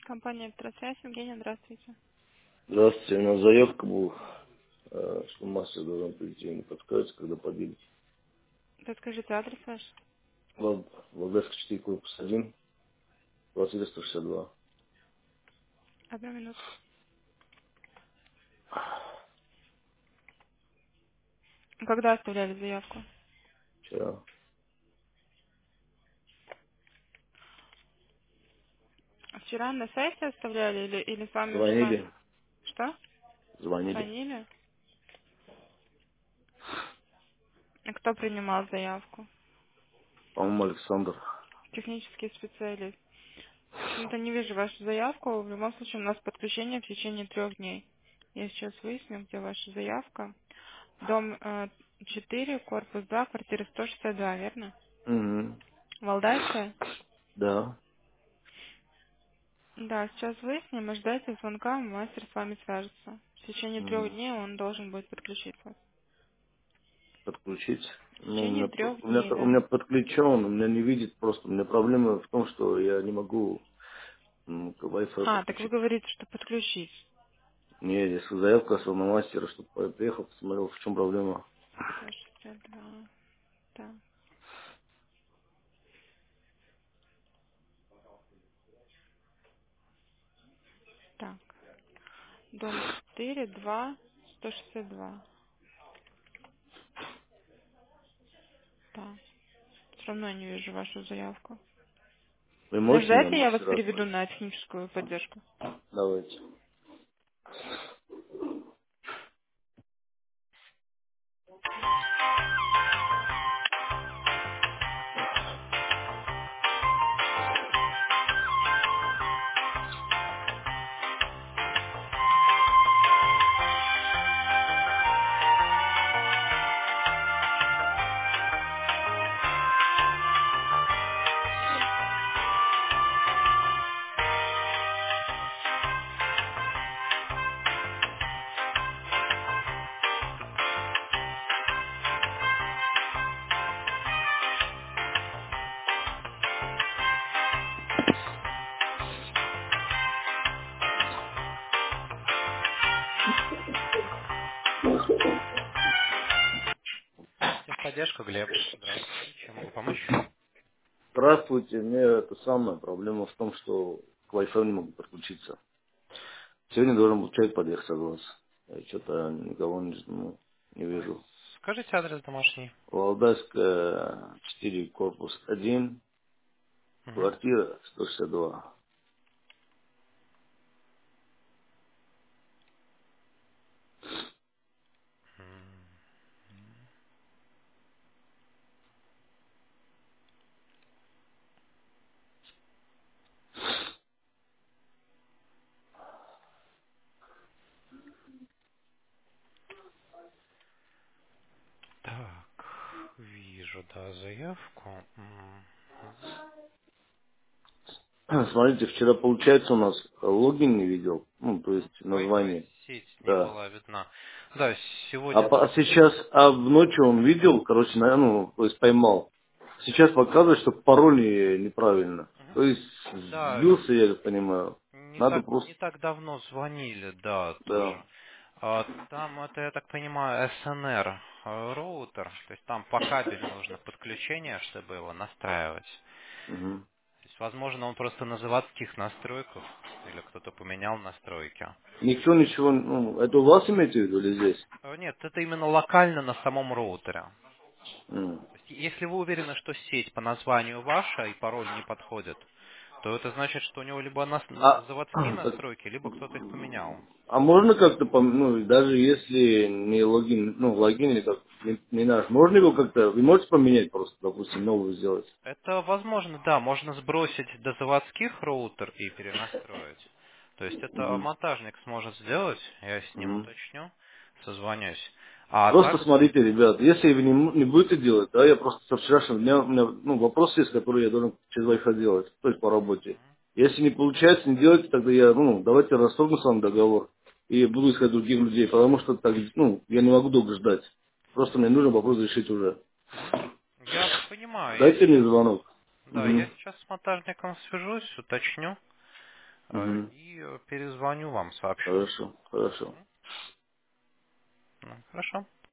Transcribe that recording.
Компания «Электросвязь». Евгения, здравствуйте. Здравствуйте, у нас заявка была, что мастер должен прийти. Не подскажете, когда подъедет? Подскажите адрес ваш. Волгоградский 4, корпус 1, квартира 162. Одну минутку. Когда оставляли заявку? Вчера Вчера на сайте оставляли или с вами уже звонили, Что? звонили. Звонили? И кто принимал заявку? По-моему, Александр. Технический специалист. Почему-то не вижу вашу заявку. В любом случае у нас подключение в течение 3 дней. Я сейчас выясню, где ваша заявка. Дом 4, корпус 2, квартира 162, верно? Угу. Валдайская? Да. Да, сейчас выясним, и ждайте звонка, мастер с вами свяжется. В течение трех Угу. дней он должен будет подключиться. Подключить. В Ну, течение трех у меня, дней, у да. меня подключен, у меня не видит просто. У меня проблема в том, что я не могу к Wi-Fi А, так вы подключить. говорите, что подключить. Не, если заявка оставил на мастера, чтобы приехал, посмотрел, в чем проблема. 162, да. Так, дом 4, 2, 162. Да, все равно не вижу вашу заявку. Вы можете мне Подождайте, я вас еще раз переведу сказать? на техническую поддержку. Давайте. Техподдержка, Глеб. Здравствуйте. Чем могу помочь? Здравствуйте, мне это самая проблема в том, что к Wi-Fi не могу подключиться. Сегодня должен был человек подъехать от вас. Я что-то никого не вижу. Скажите адрес домашний. Валдайская 4, корпус 1, Мгм. квартира 162. Так, вижу, да, заявку. Смотрите, вчера, получается, у нас логин не видел, ну, то есть Wi-Fi название. сеть не Да. была видна. Да, А, сегодня а сейчас, в ночью он видел, короче, ну, то есть поймал. Сейчас показывает, что пароль неправильно. Мгм. То есть Да, сбился, я так понимаю. не Надо так, просто, не так давно звонили, да, да. тоже. Там это, я так понимаю, СНР роутер, то есть там по кабелю нужно подключение, чтобы его настраивать. Мгм. То есть, возможно, он просто на заводских настройках, или кто-то поменял настройки. Никто ничего, ну, это у вас имеете в виду или здесь? Нет, это именно локально на самом роутере. М. То есть, если вы уверены, что сеть по названию ваша и пароль не подходит, то это значит, что у него либо А, заводские так, настройки, либо кто-то их поменял. а можно как-то, ну, даже если не логин, ну, логин или как, не наш, можно его как-то, вы можете поменять просто, допустим, новую сделать? Это возможно, да, можно сбросить до заводских роутер и перенастроить. То есть это Мгм. монтажник сможет сделать, я с ним Мгм. уточню, созвонюсь. А Просто так, смотрите, ребят, если вы не будете делать, да, я просто со вчерашнего дня, у меня, ну, вопрос есть, который я должен через Wi-Fi делать, то есть по работе. Если не получается, не делайте, тогда я, ну, давайте расторгну с вами договор и буду искать других людей, потому что так, ну, я не могу долго ждать. Просто мне нужно вопрос решить уже. мгм. Я понимаю, я Дайте мне сейчас, звонок. да, я Мгм. сейчас с монтажником свяжусь, уточню. Мгм. И перезвоню вам, сообщу. Хорошо, хорошо. Ну, хорошо.